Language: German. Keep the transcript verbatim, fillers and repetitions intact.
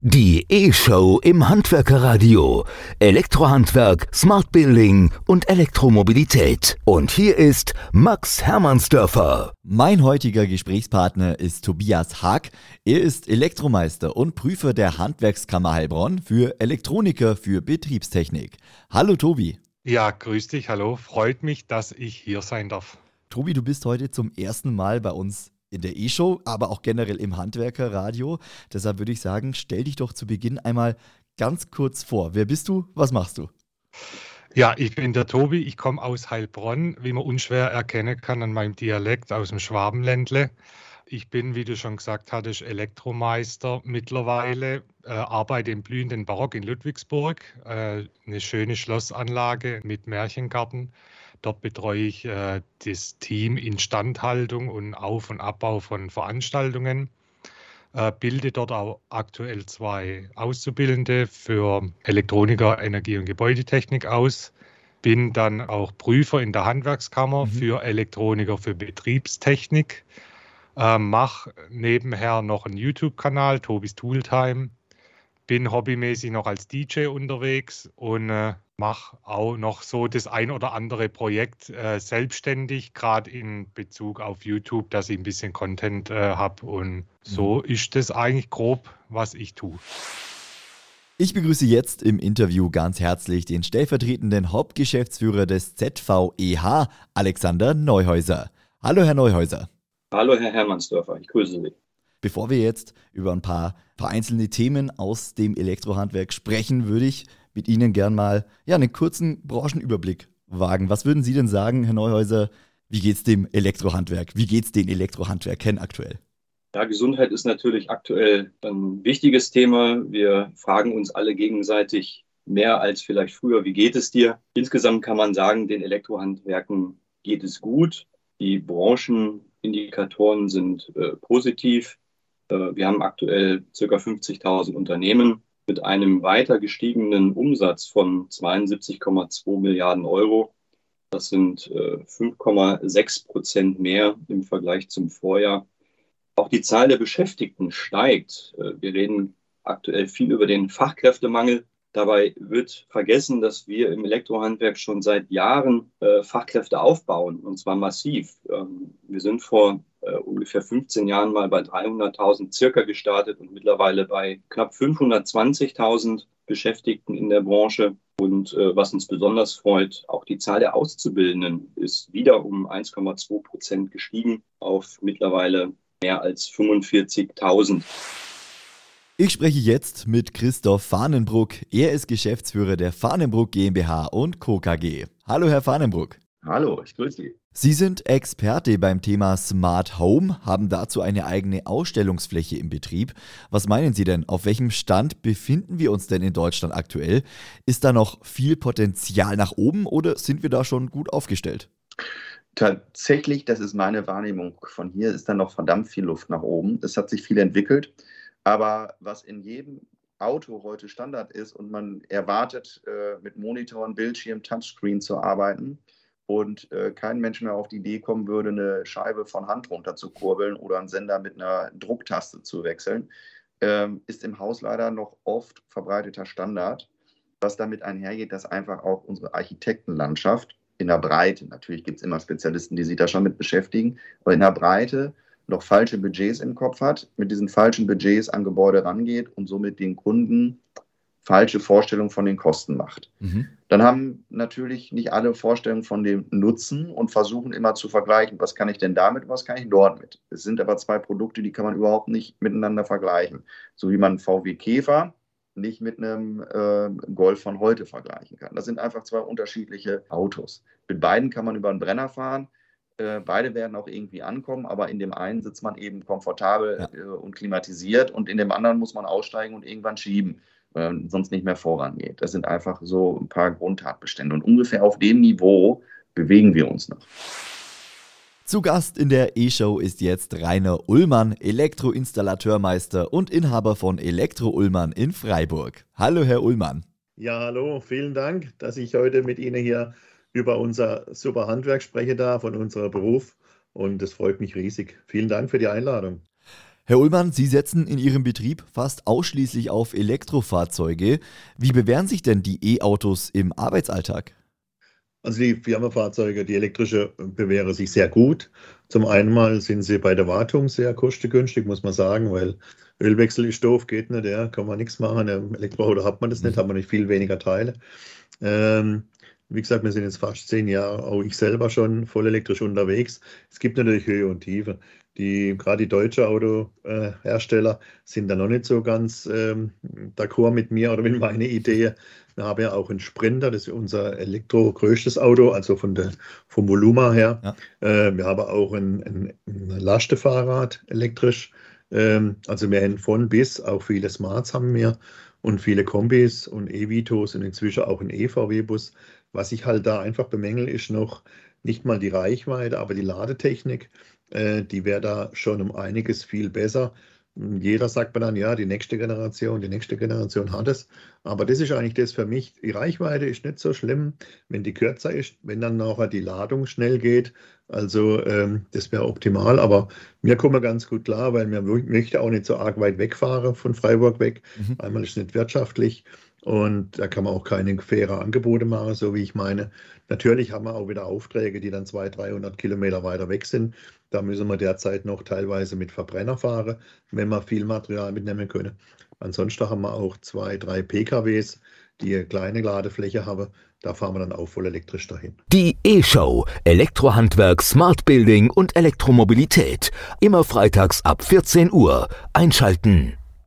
Die E-Show im Handwerkerradio. Elektrohandwerk, Smart Building und Elektromobilität. Und hier ist Max Hermannsdörfer. Mein heutiger Gesprächspartner ist Tobias Haag. Er ist Elektromeister und Prüfer der Handwerkskammer Heilbronn für Elektroniker für Betriebstechnik. Hallo Tobi. Ja, grüß dich, hallo. Freut mich, dass ich hier sein darf. Tobi, du bist heute zum ersten Mal bei uns in der E-Show, aber auch generell im Handwerkerradio. Deshalb würde ich sagen, stell dich doch zu Beginn einmal ganz kurz vor. Wer bist du? Was machst du? Ja, ich bin der Tobi, ich komme aus Heilbronn, wie man unschwer erkennen kann an meinem Dialekt aus dem Schwabenländle. Ich bin, wie du schon gesagt hattest, Elektromeister mittlerweile, äh, arbeite im blühenden Barock in Ludwigsburg, äh, eine schöne Schlossanlage mit Märchengarten. Dort betreue ich äh, das Team Instandhaltung und Auf- und Abbau von Veranstaltungen. Äh, bilde dort auch aktuell zwei Auszubildende für Elektroniker, Energie- und Gebäudetechnik aus. Bin dann auch Prüfer in der Handwerkskammer Mhm. für Elektroniker für Betriebstechnik. Äh, mache nebenher noch einen YouTube-Kanal, Tobis Tooltime. Bin hobbymäßig noch als D J unterwegs und äh, mache auch noch so das ein oder andere Projekt äh, selbstständig, gerade in Bezug auf YouTube, dass ich ein bisschen Content äh, habe. Und so ist das eigentlich grob, was ich tue. Ich begrüße jetzt im Interview ganz herzlich den stellvertretenden Hauptgeschäftsführer des Z V E H, Alexander Neuhäuser. Hallo Herr Neuhäuser. Hallo Herr Hermannsdörfer, ich grüße Sie. Bevor wir jetzt über ein paar, paar einzelne Themen aus dem Elektrohandwerk sprechen, würde ich mit Ihnen gern mal ja, einen kurzen Branchenüberblick wagen. Was würden Sie denn sagen, Herr Neuhäuser, wie geht's dem Elektrohandwerk? Wie geht's den Elektrohandwerkern aktuell? Ja, Gesundheit ist natürlich aktuell ein wichtiges Thema. Wir fragen uns alle gegenseitig mehr als vielleicht früher, wie geht es dir? Insgesamt kann man sagen, den Elektrohandwerken geht es gut. Die Branchenindikatoren sind äh, positiv. Äh, wir haben aktuell ca. fünfzigtausend Unternehmen mit einem weiter gestiegenen Umsatz von zweiundsiebzig Komma zwei Milliarden Euro. Das sind äh, fünf Komma sechs Prozent mehr im Vergleich zum Vorjahr. Auch die Zahl der Beschäftigten steigt. Äh, wir reden aktuell viel über den Fachkräftemangel. Dabei wird vergessen, dass wir im Elektrohandwerk schon seit Jahren äh, Fachkräfte aufbauen, und zwar massiv. Ähm, wir sind vor äh, ungefähr fünfzehn Jahren mal bei dreihunderttausend circa gestartet und mittlerweile bei knapp fünfhundertzwanzigtausend Beschäftigten in der Branche. Und äh, was uns besonders freut, auch die Zahl der Auszubildenden ist wieder um eins Komma zwei Prozent gestiegen auf mittlerweile mehr als fünfundvierzigtausend. Ich spreche jetzt mit Christoph Fahnenbruck. Er ist Geschäftsführer der Fahnenbruck GmbH und Co. K G. Hallo Herr Fahnenbruck. Hallo, ich grüße Sie. Sie sind Experte beim Thema Smart Home, haben dazu eine eigene Ausstellungsfläche im Betrieb. Was meinen Sie denn? Auf welchem Stand befinden wir uns denn in Deutschland aktuell? Ist da noch viel Potenzial nach oben oder sind wir da schon gut aufgestellt? Tatsächlich, das ist meine Wahrnehmung von hier, ist da noch verdammt viel Luft nach oben. Es hat sich viel entwickelt. Aber was in jedem Auto heute Standard ist und man erwartet, äh, mit Monitoren, Bildschirm, Touchscreen zu arbeiten und äh, kein Mensch mehr auf die Idee kommen würde, eine Scheibe von Hand runter zu kurbeln oder einen Sender mit einer Drucktaste zu wechseln, ähm, ist im Haus leider noch oft verbreiteter Standard. Was damit einhergeht, dass einfach auch unsere Architektenlandschaft in der Breite, natürlich gibt es immer Spezialisten, die sich da schon mit beschäftigen, aber in der Breite noch falsche Budgets im Kopf hat, mit diesen falschen Budgets an Gebäude rangeht und somit den Kunden falsche Vorstellungen von den Kosten macht. Mhm. Dann haben natürlich nicht alle Vorstellungen von dem Nutzen und versuchen immer zu vergleichen, was kann ich denn damit, was kann ich dort mit. Es sind aber zwei Produkte, die kann man überhaupt nicht miteinander vergleichen. So wie man einen V W Käfer nicht mit einem äh, Golf von heute vergleichen kann. Das sind einfach zwei unterschiedliche Autos. Mit beiden kann man über einen Brenner fahren. Beide werden auch irgendwie ankommen, aber in dem einen sitzt man eben komfortabel ja. äh, und klimatisiert und in dem anderen muss man aussteigen und irgendwann schieben, äh, sonst nicht mehr vorangeht. Das sind einfach so ein paar Grundtatbestände und ungefähr auf dem Niveau bewegen wir uns noch. Zu Gast in der E-Show ist jetzt Rainer Ullmann, Elektroinstallateurmeister und Inhaber von Elektro Ullmann in Freiburg. Hallo Herr Ullmann. Ja, hallo, vielen Dank, dass ich heute mit Ihnen hier über unser super Handwerk spreche darf und unseren Beruf und das freut mich riesig. Vielen Dank für die Einladung. Herr Ullmann, Sie setzen in Ihrem Betrieb fast ausschließlich auf Elektrofahrzeuge. Wie bewähren sich denn die E-Autos im Arbeitsalltag? Also die Firmenfahrzeuge, die elektrische, bewähren sich sehr gut. Zum einen mal sind sie bei der Wartung sehr kostengünstig, muss man sagen, weil Ölwechsel ist doof, geht nicht, ja, kann man nichts machen. Im Elektroauto hat man das nicht, hat man nicht viel weniger Teile. Ähm, wie gesagt, wir sind jetzt fast zehn Jahre, auch ich selber schon voll elektrisch unterwegs. Es gibt natürlich Höhe und Tiefe. Die, gerade die deutschen Autohersteller sind da noch nicht so ganz ähm, d'accord mit mir oder mit meiner Idee. Wir haben ja auch einen Sprinter, das ist unser elektro-größtes Auto, also von der, vom Volumen her. Ja. Äh, wir haben auch ein, ein, ein Lastenfahrrad elektrisch. Ähm, also wir haben von bis, auch viele Smarts haben wir und viele Kombis und E-Vitos und inzwischen auch ein E V W-Bus. Was ich halt da einfach bemängel, ist noch nicht mal die Reichweite, aber die Ladetechnik. Die wäre da schon um einiges viel besser. Jeder sagt mir dann, ja, die nächste Generation, die nächste Generation hat es. Aber das ist eigentlich das für mich. Die Reichweite ist nicht so schlimm, wenn die kürzer ist, wenn dann nachher die Ladung schnell geht. Also ähm, das wäre optimal. Aber mir kommen wir ganz gut klar, weil wir möchten auch nicht so arg weit wegfahren von Freiburg weg. Mhm. Einmal ist es nicht wirtschaftlich. Und da kann man auch keine faire Angebote machen, so wie ich meine. Natürlich haben wir auch wieder Aufträge, die dann zweihundert, dreihundert Kilometer weiter weg sind. Da müssen wir derzeit noch teilweise mit Verbrenner fahren, wenn wir viel Material mitnehmen können. Ansonsten haben wir auch zwei, drei P K Ws, die eine kleine Ladefläche haben. Da fahren wir dann auch voll elektrisch dahin. Die E-Show, Elektrohandwerk, Smart Building und Elektromobilität. Immer freitags ab vierzehn Uhr. Einschalten.